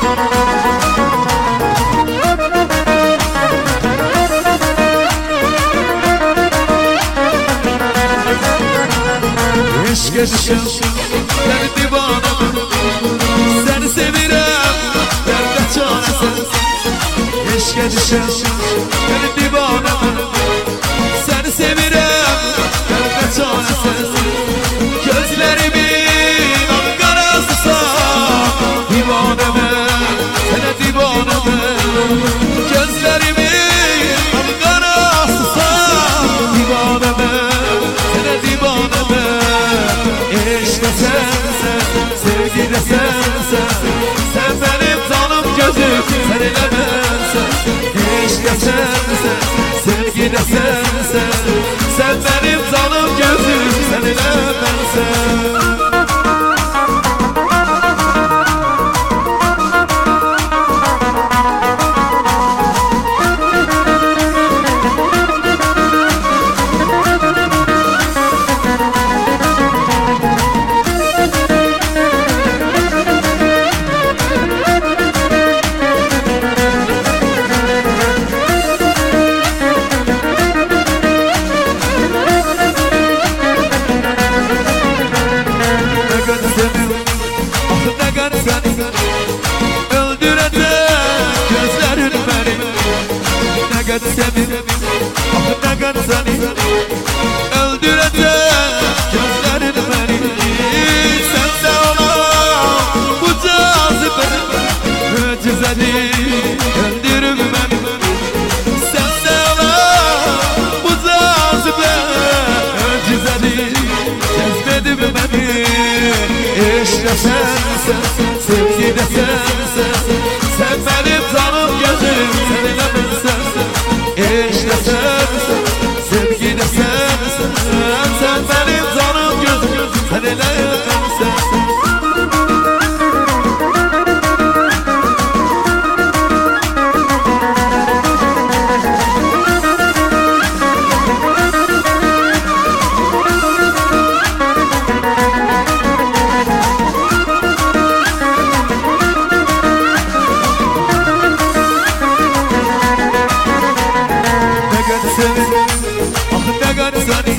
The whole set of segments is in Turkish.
Eşke düşen ben divanım, seni sevirem derde çaresiz. Eşke düşen ben divanım, seni sevirem derde çaresiz. Gözlerimin al karasısa divanım, sana divanım. Gözlerimin al karasısa divanım, sana divanım. İşte sensen, sevgi de sensen, sen benim canım gözüm, sen ile bensen. İşte sensen, sevgi de sensen, sen benim canım gözüm, sen ile bensen. Sevim, ah ne kadar seni öldürecek gözlerin beni. Sende olan bu cazibenin mucizeni öldürür beni. Sende olan bu cazibe mucizeni cezbedir beni. İşte sensen, sevgi de sensen, sen benim canım gözüm, seninle bensen. İşte sensin, sevgi de sensin, sen benim canım gözüm, sen ile bensensin. Ah ne kadar seni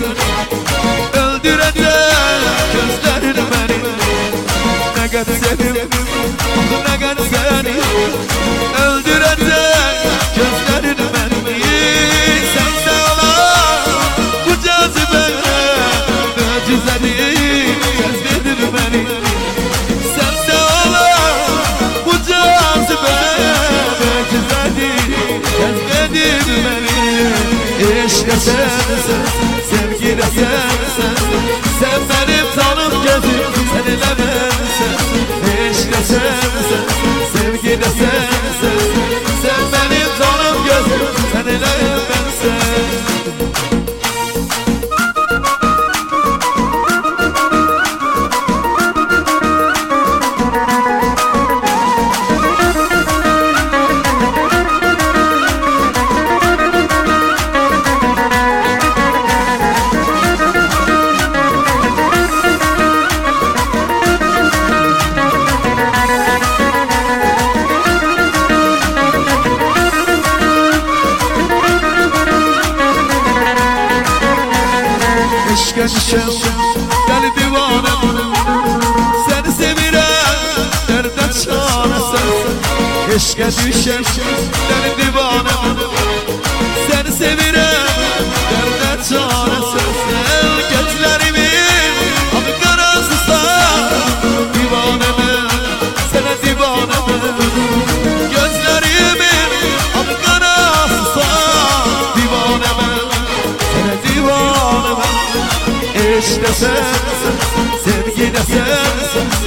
öldürecek gözlerin beni. Ne kadar sevim, ah ne kadar seni öldürecek gözlerin beni. Sende olan bu cazibe mucizeni cezbedir beni. Sende olan bu cazibe mucizeni cezbedir beni. İşte sensin, sevgi de sensin, sen benim canım gözüm, sen ile bensen. İşte sensin, sevgi de sensin, sen benim canım gözüm, sen ile bensen. Eşke düşen deli divanım, seni sevirem derde çaresiz. Eşke düşen deli divanım, seni sevirem derde çaresiz. Gözlerimin ak karasısa divanım, sana divanım. Gözlerimin ak karasısa divanım, sana divanım. İşte sensin, sevgi de sensin,